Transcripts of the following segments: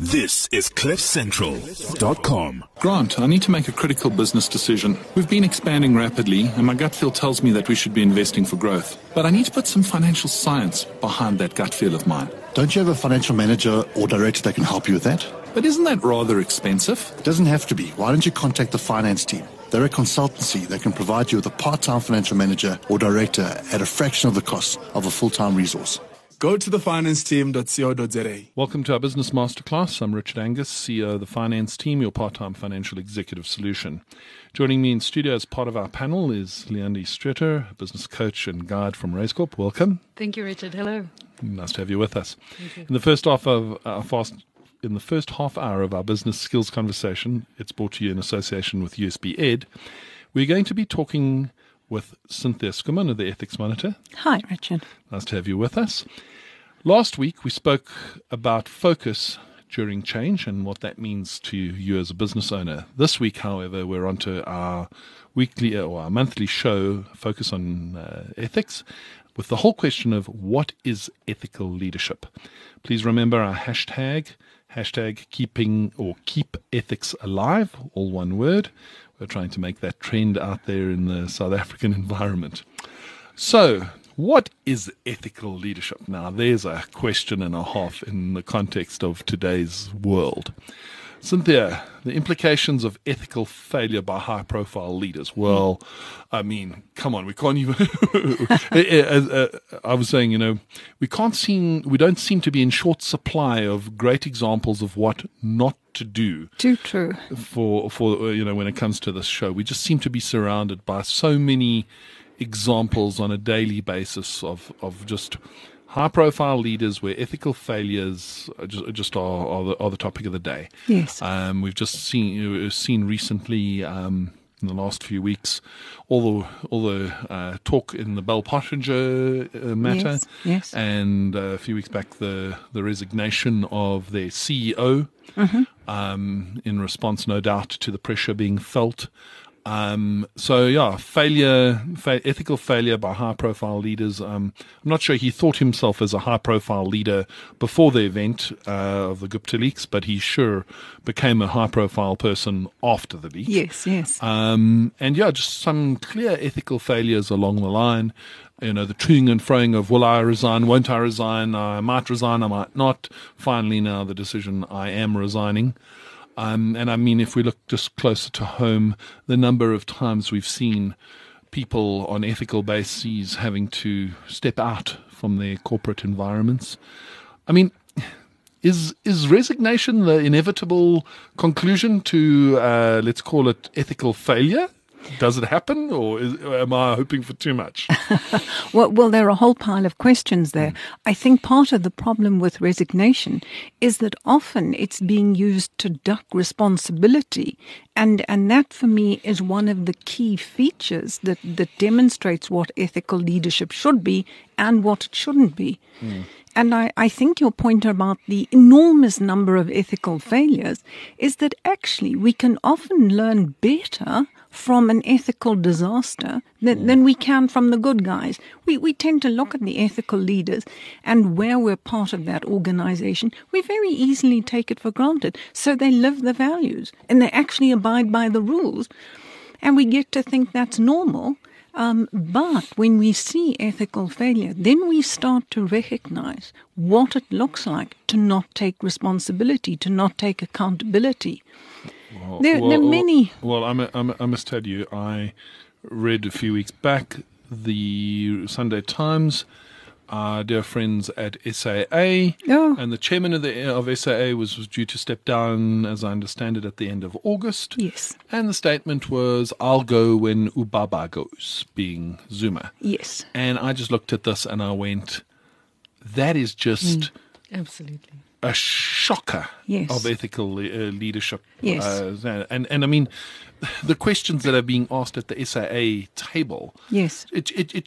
This is CliffCentral.com. Grant, I need to make a critical business decision. We've been expanding rapidly, and my gut feel tells me that we should be investing for growth. But I need to put some financial science behind that gut feel of mine. Don't you have a financial manager or director that can help you with that? But isn't that rather expensive? It doesn't have to be. Why don't you contact the finance team? They're a consultancy that can provide you with a part-time financial manager or director at a fraction of the cost of a full-time resource. Go to thefinanceteam.co.za. Welcome to our Business Masterclass. I'm Richard Angus, CEO of the Finance Team, your part-time financial executive solution. Joining me in studio as part of our panel is Leandi Streeter, business coach and guide from RaceCorp. Welcome. Thank you, Richard. Hello. Nice to have you with us. Thank you. In the first half hour of our business skills conversation, it's brought to you in association with USB Ed. We're going to be talking with Cynthia Schoeman of the Ethics Monitor. Hi, Richard. Nice to have you with us. Last week, we spoke about focus during change and what that means to you as a business owner. This week, however, we're on to our weekly or our monthly show, Focus on Ethics, with the whole question of what is ethical leadership. Please remember our hashtag keeping or keep ethics alive, all one word. We're trying to make that trend out there in the South African environment. So, what is ethical leadership? Now, there's a question and a half in the context of today's world. Cynthia, the implications of ethical failure by high-profile leaders. Well, I mean, come on, we can't even. I was saying, we don't seem to be in short supply of great examples of what not to do. Too true. For when it comes to this show, we just seem to be surrounded by so many examples on a daily basis of just high-profile leaders where ethical failures are the topic of the day. Yes. We've just seen recently in the last few weeks all the talk in the Bell Pottinger matter. Yes. And a few weeks back the resignation of their CEO in response, no doubt, to the pressure being felt. Ethical failure by high-profile leaders. I'm not sure he thought himself as a high-profile leader before the event of the Gupta leaks, but he sure became a high-profile person after the leak. Yes. Just some clear ethical failures along the line. The toing and froing of will I resign, won't I resign, I might resign, I might not. Finally now the decision, I am resigning. And I mean, if we look just closer to home, the number of times we've seen people on ethical bases having to step out from their corporate environments. I mean, is resignation the inevitable conclusion to, let's call it, ethical failure? Does it happen, or am I hoping for too much? Well, there are a whole pile of questions there. I think part of the problem with resignation is that often it's being used to duck responsibility. And that, for me, is one of the key features that demonstrates what ethical leadership should be and what it shouldn't be. And I think your point about the enormous number of ethical failures is that actually we can often learn better from an ethical disaster than we can from the good guys. We tend to look at the ethical leaders, and where we're part of that organization, we very easily take it for granted. So they live the values and they actually abide by the rules. And we get to think that's normal. But when we see ethical failure, then we start to recognize what it looks like to not take responsibility, to not take accountability. There are many. Well, I must tell you, I read a few weeks back the Sunday Times. Our dear friends at SAA, and the chairman of SAA was due to step down, as I understand it, at the end of August. Yes. And the statement was, I'll go when Ubaba goes, being Zuma. Yes. And I just looked at this and I went, that is just absolutely a shocker of ethical leadership. Yes. And I mean, the questions that are being asked at the SAA table, yes, it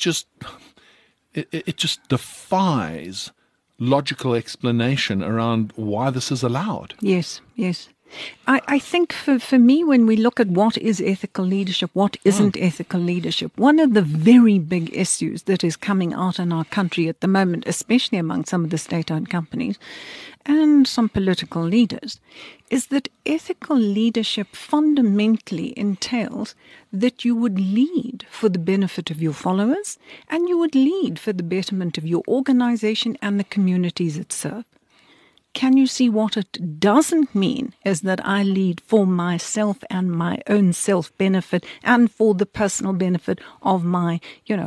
just defies logical explanation around why this is allowed. Yes. I think for me, when we look at what is ethical leadership, what isn't ethical leadership, one of the very big issues that is coming out in our country at the moment, especially among some of the state-owned companies and some political leaders, is that ethical leadership fundamentally entails that you would lead for the benefit of your followers and you would lead for the betterment of your organization and the communities it serves. Can you see what it doesn't mean is that I lead for myself and my own self-benefit and for the personal benefit of my,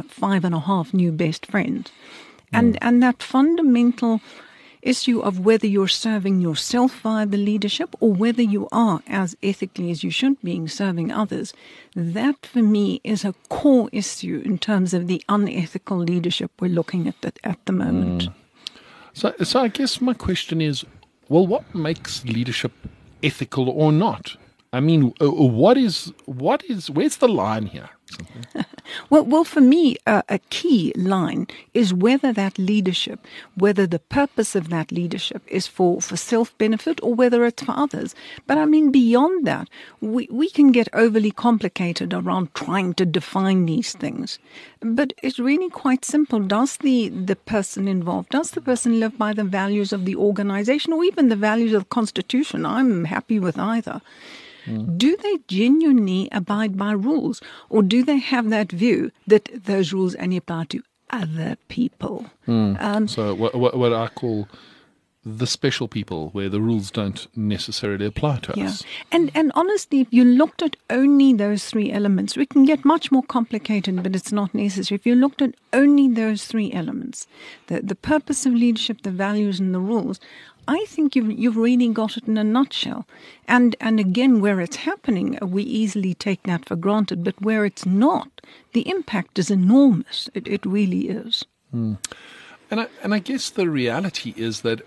5.5 new best friends. And that fundamental issue of whether you're serving yourself via the leadership or whether you are, as ethically as you should be, serving others, that for me is a core issue in terms of the unethical leadership we're looking at the moment. So I guess my question is, well, what makes leadership ethical or not? I mean, where's the line here? Well, for me, a key line is whether that leadership, whether the purpose of that leadership is for self-benefit or whether it's for others. But I mean, beyond that, we can get overly complicated around trying to define these things. But it's really quite simple. Does the person involved, does the person live by the values of the organization or even the values of the Constitution? I'm happy with either. Do they genuinely abide by rules, or do they have that view that those rules only apply to other people? So what I call the special people, where the rules don't necessarily apply to us. And honestly, if you looked at only those three elements, we can get much more complicated, but it's not necessary. If you looked at only those three elements, the purpose of leadership, the values and the rules, I think you've really got it in a nutshell. And again, where it's happening, we easily take that for granted. But where it's not, the impact is enormous. It really is. And I guess the reality is that,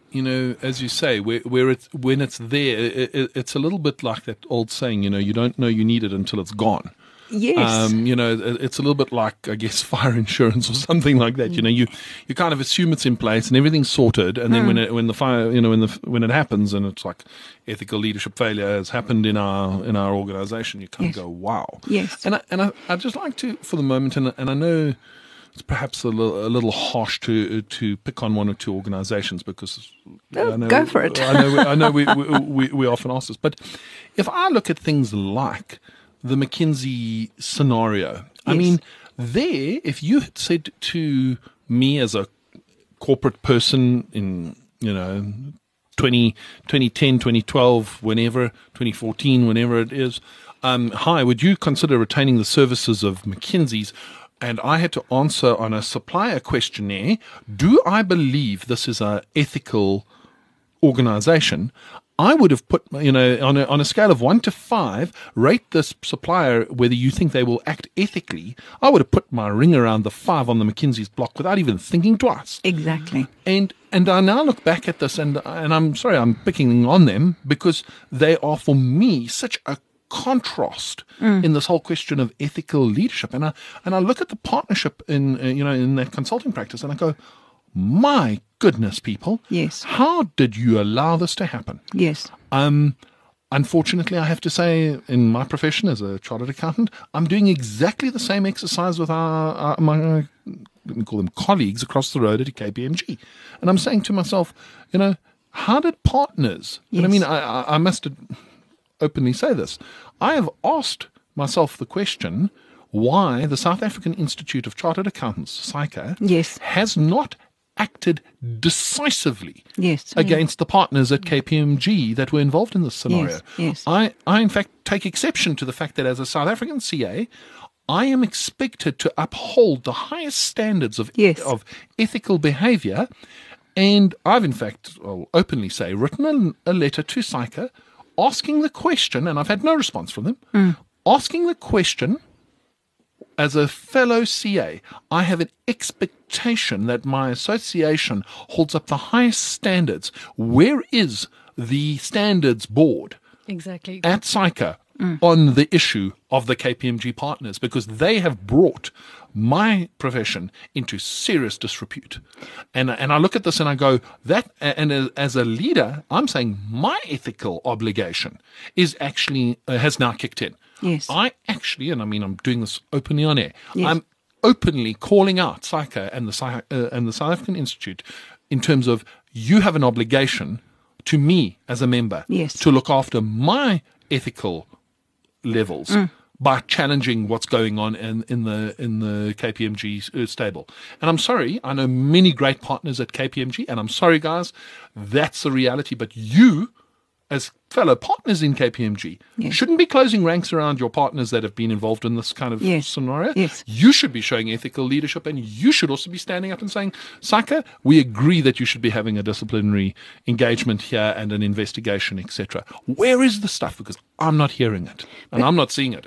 as you say, when it's there, it's a little bit like that old saying, you don't know you need it until it's gone. Yes. It's a little bit like, I guess, fire insurance or something like that. You kind of assume it's in place and everything's sorted, and then when the fire, when it happens and it's like ethical leadership failure has happened in our organization, you kind of go, wow. Yes. And I'd just like to, for the moment, and I know it's perhaps a little harsh to pick on one or two organizations because go for it. I know we often ask this, but if I look at things like the McKinsey scenario. I mean, if you had said to me as a corporate person in, 2010, 2012, whenever, 2014, whenever it is, hi, would you consider retaining the services of McKinsey's? And I had to answer on a supplier questionnaire, do I believe this is an ethical organization? I would have put, on a scale of 1 to 5, rate this supplier whether you think they will act ethically. I would have put my ring around the 5 on the McKinsey's block without even thinking twice. Exactly. And I now look back at this, and I'm sorry I'm picking on them because they are for me such a contrast in this whole question of ethical leadership. And I look at the partnership in that consulting practice, and I go, my goodness, people. Yes. How did you allow this to happen? Yes. Unfortunately, I have to say, in my profession as a chartered accountant, I'm doing exactly the same exercise with my let me call them colleagues across the road at KPMG. And I'm saying to myself, how did partners, yes. and I mean, I must openly say this, I have asked myself the question why the South African Institute of Chartered Accountants, SAICA, yes. has not acted decisively yes. against the partners at KPMG that were involved in this scenario. Yes. I in fact take exception to the fact that as a South African CA, I am expected to uphold the highest standards of ethical behavior. And I've in fact, I'll openly say, written a letter to SAICA asking the question, and I've had no response from them, asking the question, as a fellow CA, I have an expectation that my association holds up the highest standards. Where is the standards board exactly at SAICA on the issue of the KPMG partners, because they have brought my profession into serious disrepute. And I look at this and I go, as a leader, I'm saying my ethical obligation is actually has now kicked in. Yes. I actually, and I mean, I'm doing this openly on air. Yes. I'm openly calling out SAICA and the South African Institute in terms of, you have an obligation to me as a member Yes. to look after my ethical levels by challenging what's going on in the KPMG stable. And I'm sorry, I know many great partners at KPMG, and I'm sorry, guys, that's the reality. But you, as fellow partners in KPMG, Yes. shouldn't be closing ranks around your partners that have been involved in this kind of Yes. scenario. Yes. You should be showing ethical leadership, and you should also be standing up and saying, SAICA, we agree that you should be having a disciplinary engagement here and an investigation, etc. Where is the stuff? Because I'm not hearing it, and I'm not seeing it.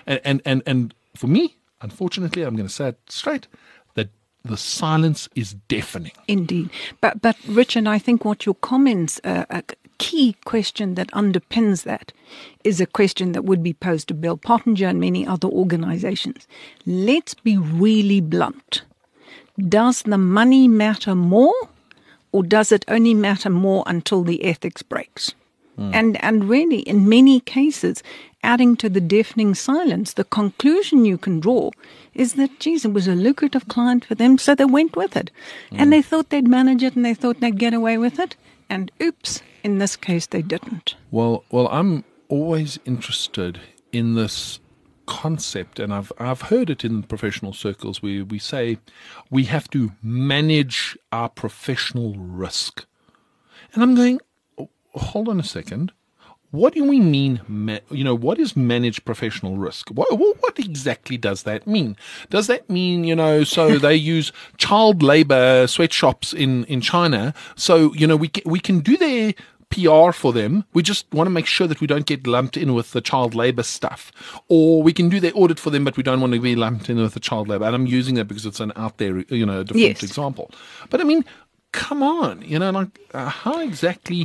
And for me, unfortunately, I'm going to say it straight, that the silence is deafening. Indeed. But Richard, I think what your comments, a key question that underpins that is a question that would be posed to Bell Pottinger and many other organizations. Let's be really blunt. Does the money matter more, or does it only matter more until the ethics breaks? And really, in many cases, adding to the deafening silence, the conclusion you can draw is that, geez, it was a lucrative client for them, so they went with it. And they thought they'd manage it and they thought they'd get away with it. And oops, in this case, they didn't. Well, I'm always interested in this concept, and I've heard it in professional circles where we say we have to manage our professional risk. And I'm going, hold on a second. What do we mean, what is managed professional risk? What exactly does that mean? Does that mean, so they use child labor sweatshops in China, so, we can do their PR for them. We just want to make sure that we don't get lumped in with the child labor stuff. Or we can do their audit for them, but we don't want to be lumped in with the child labor. And I'm using that because it's an out there, a different Yes. example. But I mean, come on, how exactly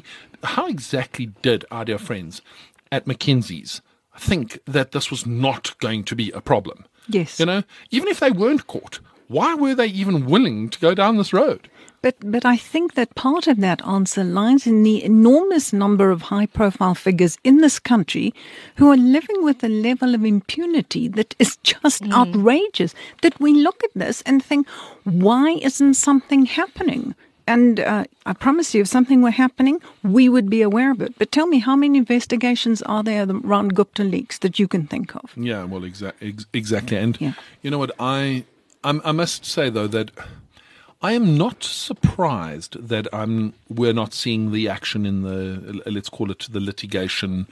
did our dear friends at McKinsey's think that this was not going to be a problem? Yes. Even if they weren't caught, why were they even willing to go down this road? But I think that part of that answer lies in the enormous number of high-profile figures in this country who are living with a level of impunity that is just outrageous, that we look at this and think, why isn't something happening? And I promise you, if something were happening, we would be aware of it. But tell me, how many investigations are there around Gupta leaks that you can think of? Yeah, well, exactly. And Yeah. you know what, I must say, though, that I am not surprised that we're not seeing the action in the, let's call it the litigation,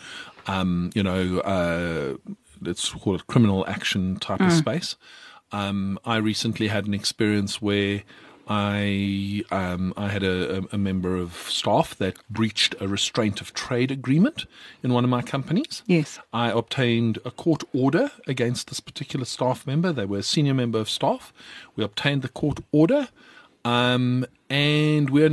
let's call it criminal action type of space. I recently had an experience where I had a member of staff that breached a restraint of trade agreement in one of my companies. Yes. I obtained a court order against this particular staff member. They were a senior member of staff. We obtained the court order, and they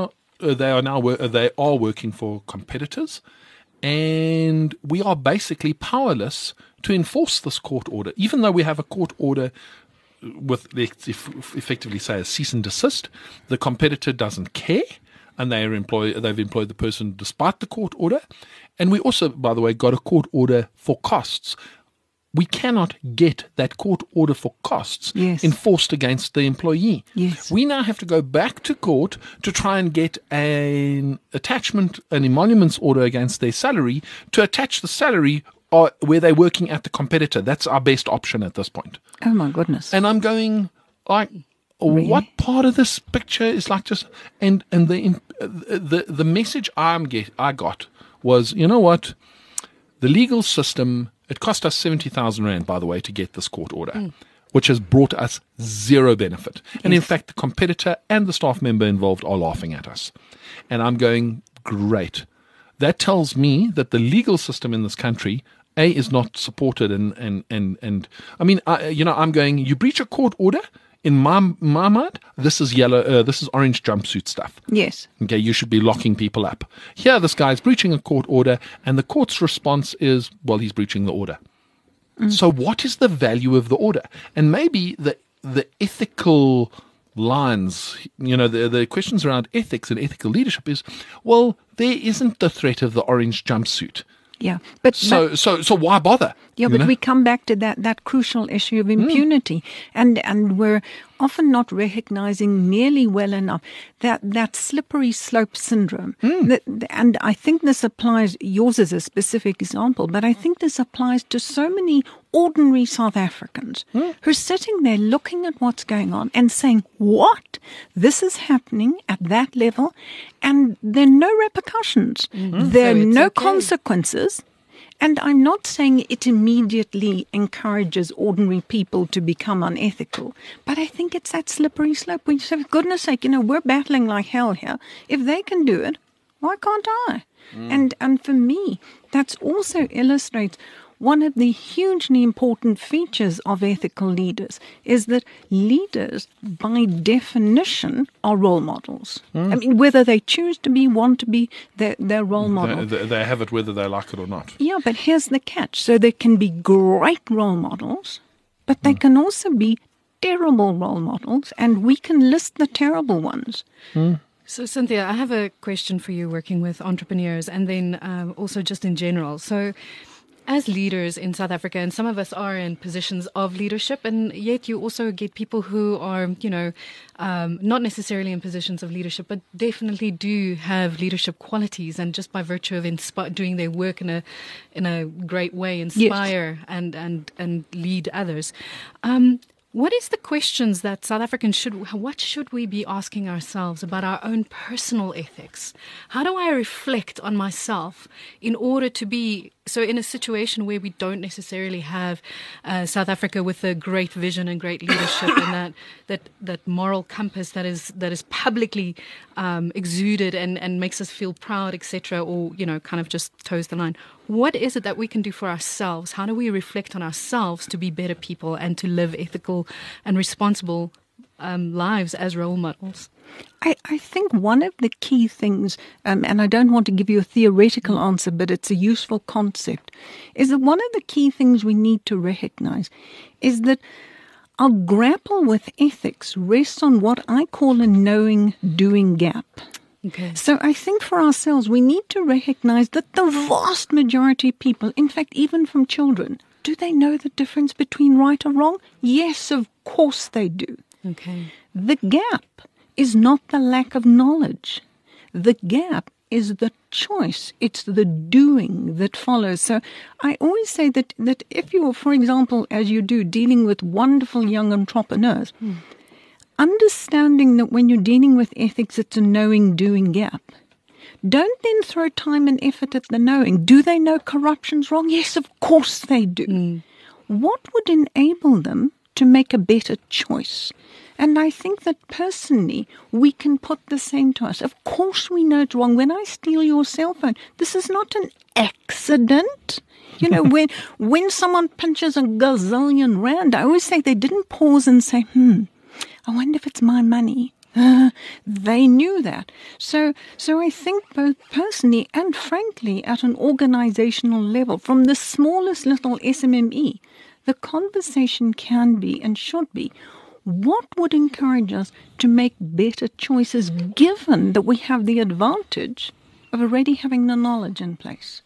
are working for competitors, and we are basically powerless to enforce this court order, even though we have a court order with, let's effectively say, a cease and desist. The competitor doesn't care, and they've employed the person despite the court order. And we also, by the way, got a court order for costs. We cannot get that court order for costs Yes. enforced against the employee. Yes. We now have to go back to court to try and get an emoluments order against their salary to attach the salary where they're working at the competitor. That's our best option at this point. Oh, my goodness. And I'm going, like, Really? what part of this picture is like just, and the message I got was, you know what, the legal system, it cost us 70,000 Rand, by the way, to get this court order, which has brought us zero benefit. And in fact, the competitor and the staff member involved are laughing at us. And I'm going, great. That tells me that the legal system in this country, is not supported, and I mean, I'm going, you breach a court order, in my mind, this is yellow. This is orange jumpsuit stuff. Yes. Okay, you should be locking people up. Here, this guy's breaching a court order, and the court's response is, well, he's breaching the order. So what is the value of the order? And maybe the ethical lines, the questions around ethics and ethical leadership is, well, there isn't the threat of the orange jumpsuit. Yeah, but So why bother? Yeah, but we come back to that crucial issue of impunity, and we're often not recognizing nearly well enough that slippery slope syndrome. And I think this applies, yours is a specific example, but I think this applies to so many ordinary South Africans who are sitting there looking at what's going on and saying, what? This is happening at that level, and there are no repercussions. There are no consequences. And I'm not saying it immediately encourages ordinary people to become unethical, but I think it's that slippery slope. We say, for goodness sake, we're battling like hell here. If they can do it, why can't I? And for me, that also illustrates one of the hugely important features of ethical leaders is that leaders, by definition, are role models. I mean, whether they choose to be, want to be, they're role models. They have it whether they like it or not. Yeah, but here's the catch. So there can be great role models, but they can also be terrible role models, and we can list the terrible ones. So, Cynthia, I have a question for you working with entrepreneurs and then also just in general. So, as leaders in South Africa, and some of us are in positions of leadership, and yet you also get people who are, not necessarily in positions of leadership, but definitely do have leadership qualities, and just by virtue of doing their work in a great way, inspire and lead others. What is the questions that South Africans what should we be asking ourselves about our own personal ethics? How do I reflect on myself in order to be, so in a situation where we don't necessarily have South Africa with a great vision and great leadership and that moral compass that is publicly exuded and makes us feel proud, etc., or, kind of just toes the line. What is it that we can do for ourselves? How do we reflect on ourselves to be better people and to live ethical and responsible lives as role models? I think one of the key things, and I don't want to give you a theoretical answer, but it's a useful concept, is that one of the key things we need to recognize is that our grapple with ethics rests on what I call a knowing-doing gap. Okay. So I think for ourselves, we need to recognize that the vast majority of people, in fact, even from children, do they know the difference between right or wrong? Yes, of course they do. Okay. The gap is not the lack of knowledge. The gap is the choice. It's the doing that follows. So I always say that if you're, for example, as you do, dealing with wonderful young entrepreneurs, understanding that when you're dealing with ethics, it's a knowing-doing gap. Don't then throw time and effort at the knowing. Do they know corruption's wrong? Yes, of course they do. What would enable them to make a better choice? And I think that personally, we can put the same to us. Of course we know it's wrong. When I steal your cell phone, this is not an accident. When someone pinches a gazillion rand, I always say they didn't pause and say, I wonder if it's my money. They knew that. So I think both personally and frankly at an organizational level, from the smallest little SMME, the conversation can be and should be, what would encourage us to make better choices given that we have the advantage of already having the knowledge in place?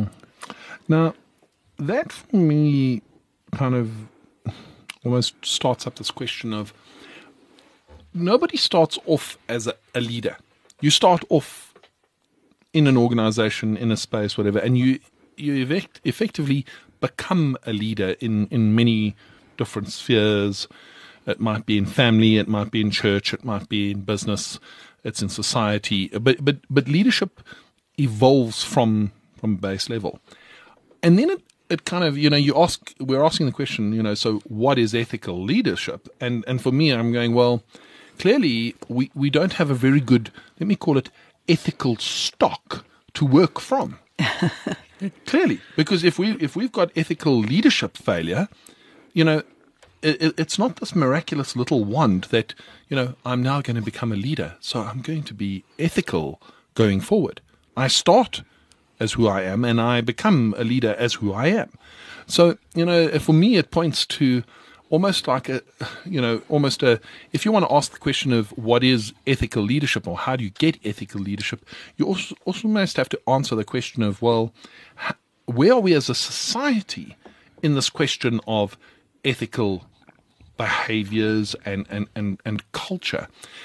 Now, that for me kind of almost starts up this question of nobody starts off as a leader. You start off in an organization, in a space, whatever, and you effectively become a leader in many different spheres. It might be in family, it might be in church, it might be in business, it's in society. But leadership evolves from base level. And then it kind of, we're asking the question, so what is ethical leadership? And for me, I'm going, well, clearly we don't have a very good, let me call it, ethical stock to work from. Clearly, because if we've got ethical leadership failure, it's not this miraculous little wand that, I'm now going to become a leader, so I'm going to be ethical going forward. I start as who I am, and I become a leader as who I am. So, for me, it points to almost like if you want to ask the question of what is ethical leadership or how do you get ethical leadership, you also must have to answer the question of, well, where are we as a society in this question of ethical behaviors and culture?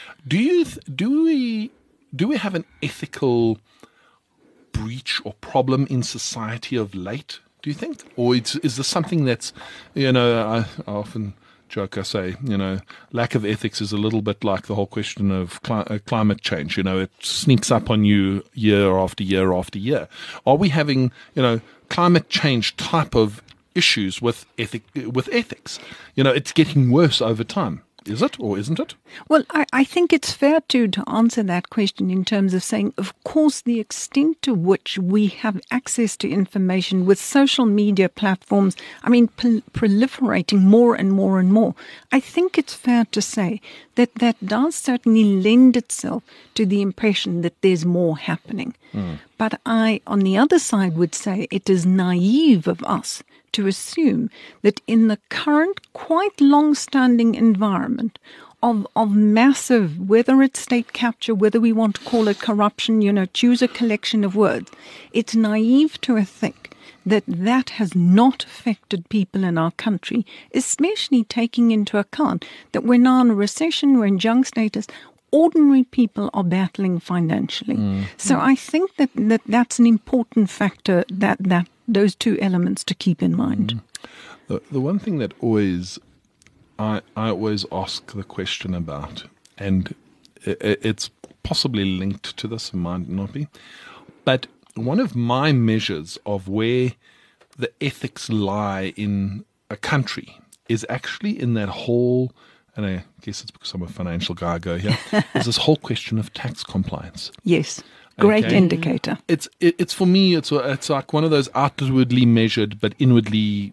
Do we have an ethical breach or problem in society of late, do you think? Or is this something that's, I often joke, I say, lack of ethics is a little bit like the whole question of climate change. It sneaks up on you year after year after year. Are we having, climate change type of issues with ethics? It's getting worse over time. Is it or isn't it? Well, I think it's fair to answer that question in terms of saying, of course, the extent to which we have access to information with social media platforms, proliferating more and more and more. I think it's fair to say that does certainly lend itself to the impression that there's more happening. But I, on the other side, would say it is naive of us to assume that in the current quite long-standing environment of massive, whether it's state capture, whether we want to call it corruption, choose a collection of words, it's naive to think that has not affected people in our country, especially taking into account that we're now in a recession, we're in junk status, ordinary people are battling financially. So I think that's an important factor, that those two elements to keep in mind. The one thing that I always ask the question about, and it's possibly linked to this, it might not be, but one of my measures of where the ethics lie in a country is actually in that whole, and I guess it's because I'm a financial guy, I go here, is this whole question of tax compliance. Yes. Great indicator. It's for me, it's like one of those outwardly measured but inwardly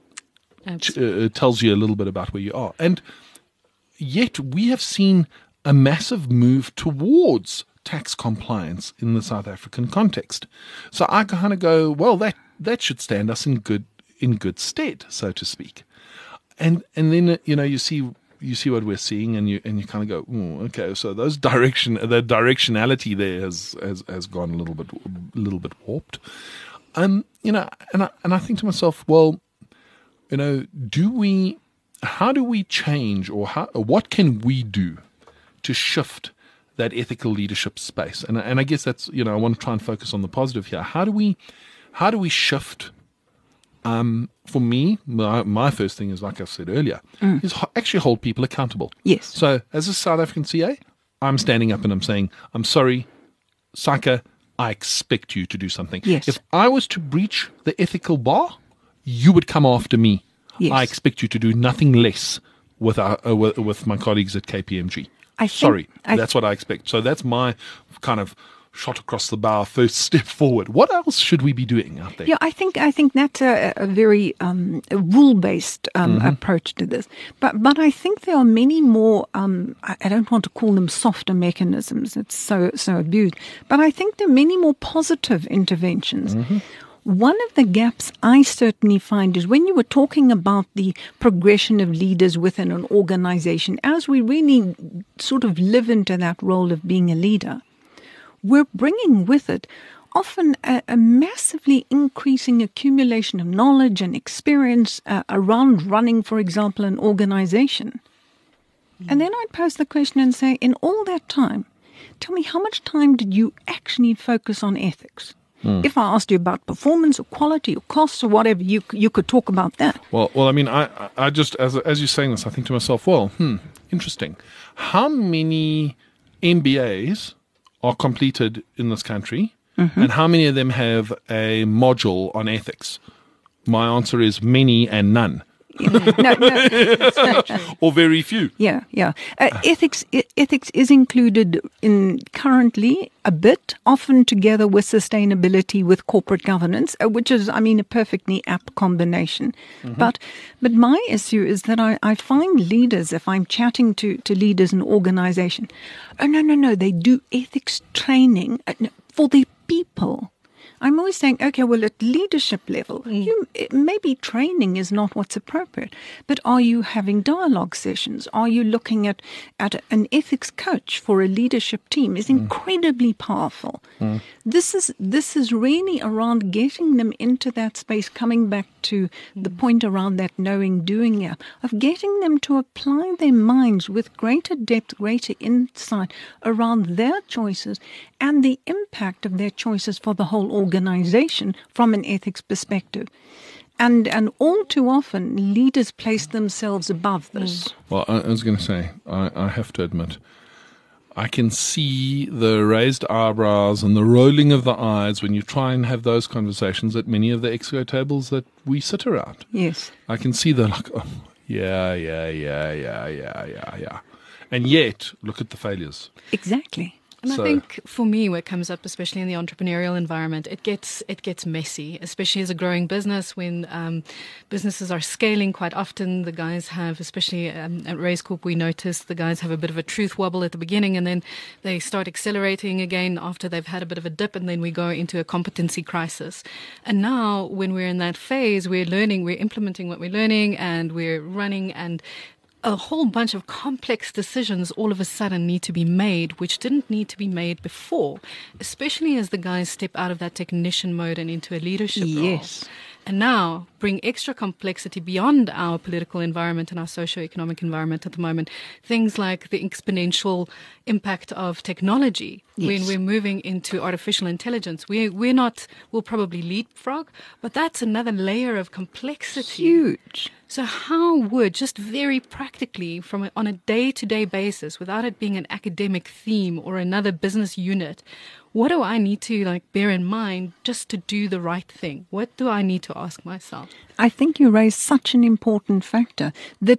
tells you a little bit about where you are. And yet we have seen a massive move towards tax compliance in the South African context. So I kind of go, well, that should stand us in good stead, so to speak. And then you see what we're seeing, and you kind of go, okay. So the directionality there has gone a little bit warped. And I think to myself, well, how do we change, or what can we do to shift that ethical leadership space? And I guess that's, I want to try and focus on the positive here. How do we shift? For me, my first thing is, like I said earlier, is actually hold people accountable. Yes. So as a South African CA, I'm standing up and I'm saying, I'm sorry, SAICA, I expect you to do something. Yes. If I was to breach the ethical bar, you would come after me. Yes. I expect you to do nothing less with my colleagues at KPMG. That's what I expect. So that's my kind of shot across the bow, first step forward. What else should we be doing out there? Yeah, I think that's a very rule-based approach to this. But I think there are many more, I don't want to call them softer mechanisms, it's so abused, but I think there are many more positive interventions. One of the gaps I certainly find is when you were talking about the progression of leaders within an organization, as we really sort of live into that role of being a leader, we're bringing with it often a massively increasing accumulation of knowledge and experience around running, for example, an organization. And then I'd pose the question and say, in all that time, tell me, how much time did you actually focus on ethics? If I asked you about performance or quality or costs or whatever, you could talk about that. Well, I mean, I just, as you're saying this, I think to myself, well, interesting. How many MBAs are completed in this country, and how many of them have a module on ethics? My answer is many and none. Or very few. Yeah. Ethics is included in currently a bit, often together with sustainability, with corporate governance, which is, a perfectly apt combination. But my issue is that I find leaders, if I'm chatting to leaders in organization, no, they do ethics training for their people. I'm always saying, okay, well, at leadership level, maybe training is not what's appropriate, but are you having dialogue sessions? Are you looking at an ethics coach for a leadership team? Is incredibly powerful. This is really around getting them into that space, coming back to the point around that knowing, doing, of getting them to apply their minds with greater depth, greater insight around their choices and the impact of their choices for the whole organization from an ethics perspective. And all too often, leaders place themselves above this. Well, I was going to say, I have to admit, I can see the raised eyebrows and the rolling of the eyes when you try and have those conversations at many of the exco tables that we sit around. Yes. I can see the yeah. And yet, look at the failures. Exactly. And I think for me, what comes up, especially in the entrepreneurial environment, it gets messy, especially as a growing business. When businesses are scaling, quite often the guys have, especially at Raise Corp, we notice the guys have a bit of a truth wobble at the beginning, and then they start accelerating again after they've had a bit of a dip, and then we go into a competency crisis. And now, when we're in that phase, we're learning, we're implementing what we're learning, and we're running, and a whole bunch of complex decisions all of a sudden need to be made, which didn't need to be made before, especially as the guys step out of that technician mode and into a leadership role. And now bring extra complexity beyond our political environment and our socio-economic environment at the moment. Things like the exponential impact of technology. When we're moving into artificial intelligence, we'll probably leapfrog, but that's another layer of complexity. Huge. So how would, just very practically, on a day-to-day basis, without it being an academic theme or another business unit, what do I need to bear in mind just to do the right thing? What do I need to ask myself? I think you raise such an important factor that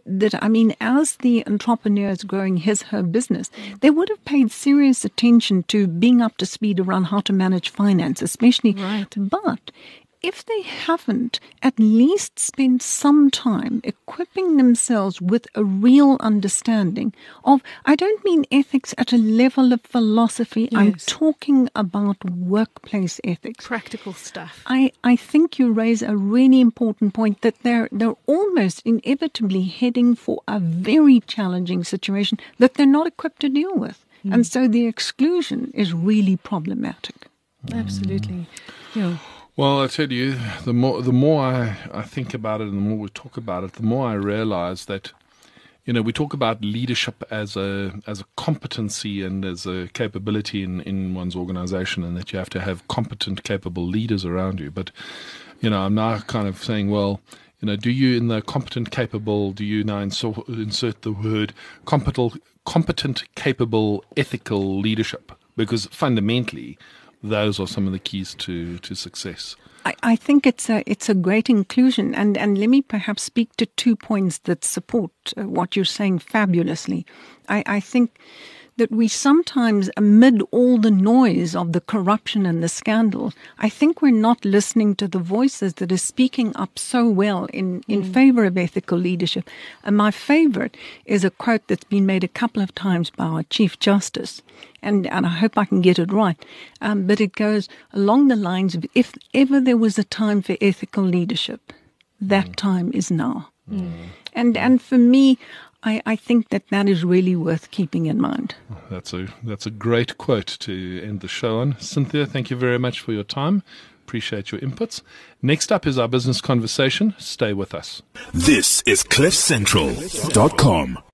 as the entrepreneur is growing her business, they would have paid serious attention to being up to speed around how to manage finance, especially. Right. But if they haven't at least spent some time equipping themselves with a real understanding of, I don't mean ethics at a level of philosophy, I'm talking about workplace ethics. Practical stuff. I think you raise a really important point that they're almost inevitably heading for a very challenging situation that they're not equipped to deal with. And so the exclusion is really problematic. Absolutely. Yeah. Well, I tell you, the more I think about it and the more we talk about it, the more I realize that, we talk about leadership as a competency and as a capability in one's organization, and that you have to have competent, capable leaders around you. But, I'm now kind of saying, well, do you, in the competent, capable, do you now insert the word competent, capable, ethical leadership? Because fundamentally, those are some of the keys to success. I think it's a great inclusion, and let me perhaps speak to 2 points that support what you're saying fabulously. I think that we sometimes, amid all the noise of the corruption and the scandals, I think we're not listening to the voices that are speaking up so well in favor of ethical leadership. And my favorite is a quote that's been made a couple of times by our Chief Justice, and I hope I can get it right. But it goes along the lines of, if ever there was a time for ethical leadership, that time is now. And for me, I think that is really worth keeping in mind. That's a great quote to end the show on. Cynthia, thank you very much for your time. Appreciate your inputs. Next up is our business conversation. Stay with us. This is CliffCentral.com.